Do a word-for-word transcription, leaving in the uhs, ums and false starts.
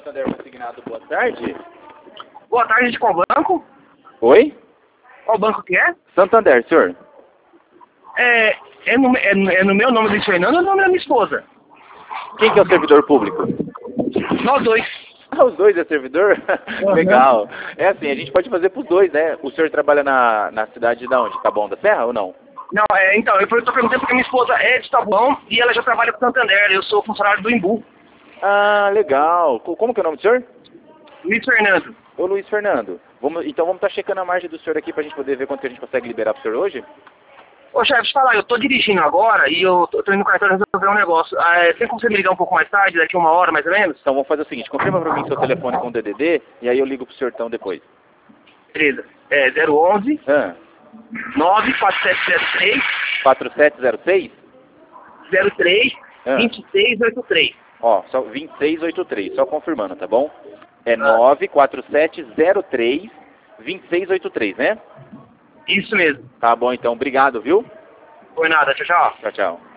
Santander Consignado, boa tarde. Boa tarde, de qual banco? Oi? Qual banco que é? Santander, senhor. É, é, no, é, é no meu nome do Fernando ou no nome da minha esposa? Quem que é o servidor público? Nós dois. Ah, os dois é servidor? Uhum. Legal. É assim, a gente pode fazer pros dois, né? O senhor trabalha na, na cidade de onde? Taboão da Serra ou não? Não, é, então, eu estou perguntando porque minha esposa é de Taboão e ela já trabalha com Santander. Eu sou funcionário do Imbu. Ah, legal. Co- Como que é o nome do senhor? Luiz Fernando. Ô Luiz Fernando. Vamos, então vamos estar checando a margem do senhor aqui pra gente poder ver quanto que a gente consegue liberar pro senhor hoje? Ô, chefe, deixa eu falar, eu tô dirigindo agora e eu tô, tô indo no cartório resolver um negócio. Ah, é, tem como você me ligar um pouco mais tarde, daqui uma hora mais ou menos? Então vamos fazer o seguinte, confirma pra mim seu telefone com o D D D e aí eu ligo pro senhor então depois. Beleza. É zero onze, Ah, nove quatro sete zero três, quatro sete zero seis? zero três, Ah. vinte e seis oitenta e três. Ó, só vinte e seis oitenta e três, só confirmando, tá bom? É Ah. nove quatro sete zero três, vinte e seis oitenta e três, né? Isso mesmo. Tá bom então, obrigado, viu? Foi nada, tchau, tchau. Tchau, tchau.